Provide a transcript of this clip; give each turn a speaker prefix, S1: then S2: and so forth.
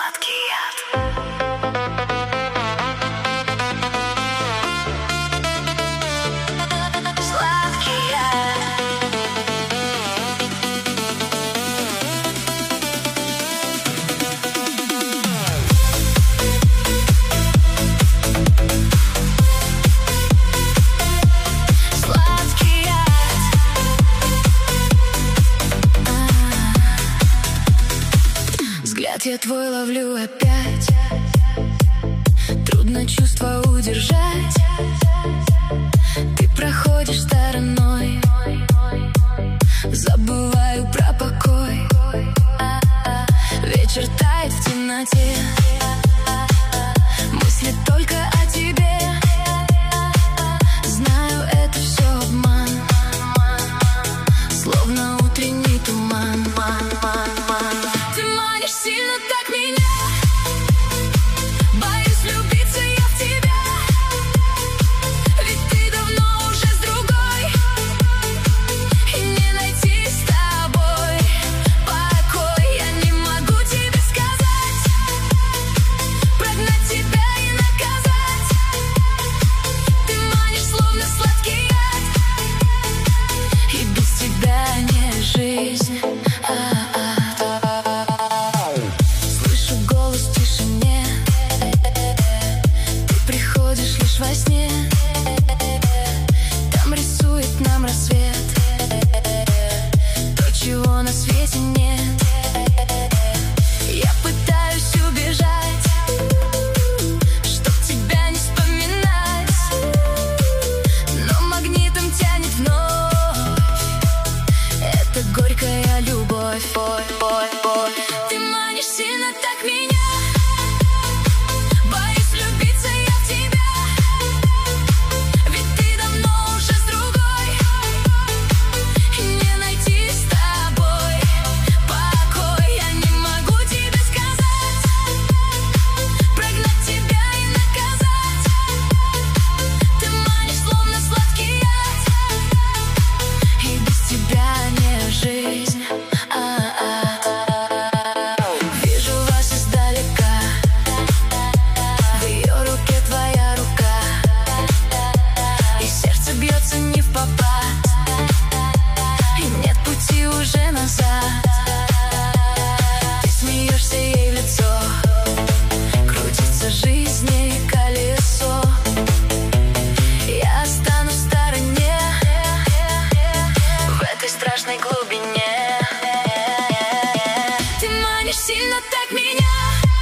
S1: Сладкий яд. Сладкий яд. Сладкий яд. Взгляд я твой ловлю опять. Трудно чувство удержать. Ты проходишь стороной. Забываю про покой. Вечер тает в темноте. Мысли только о тебе. Знаю, это все обман. Словно утренний туман. Ты манишь сильно так меня. Боюсь влюбиться я в тебя. Ведь ты давно уже с другой. И не найти с тобой покой. Я не могу тебе сказать. Прогнать тебя и наказать. Ты манишь словно сладкий яд. И без тебя не жизнь. Слышу голос в тишине. Ты приходишь лишь во сне. Там рисует нам рассвет. То, чего на свете нет. Я пытаюсь убежать, чтоб тебя не вспоминать. Но магнитом тянет вновь. Это горькая любовь. Ты манишь сильно так меня. Боюсь влюбиться я в тебя. Ведь ты давно уже с другой. И не найти с тобой покой. Я не могу тебе сказать. Прогнать тебя и наказать. Ты манишь словно сладкий яд. И без тебя не жизнь. Вижу вас издалека. В ее руке твоя рука. И сердце бьется не впопад. И нет пути уже назад. Ты смеешься ей в лицо. Крутится жизни колесо. Я останусь в стороне. В этой страшной глубине. Ты манишь сильно так меня.